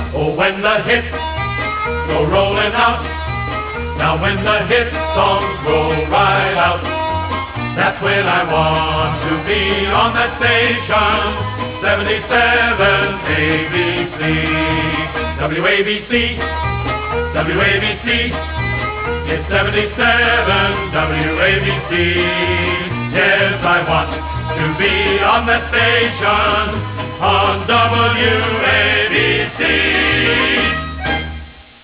Oh, when the hits go rolling out, now when the hit songs roll right out, that's when I want to be on that station. 77 ABC, WABC, WABC, it's 77 WABC. Yes, I want to be on that station on WABC.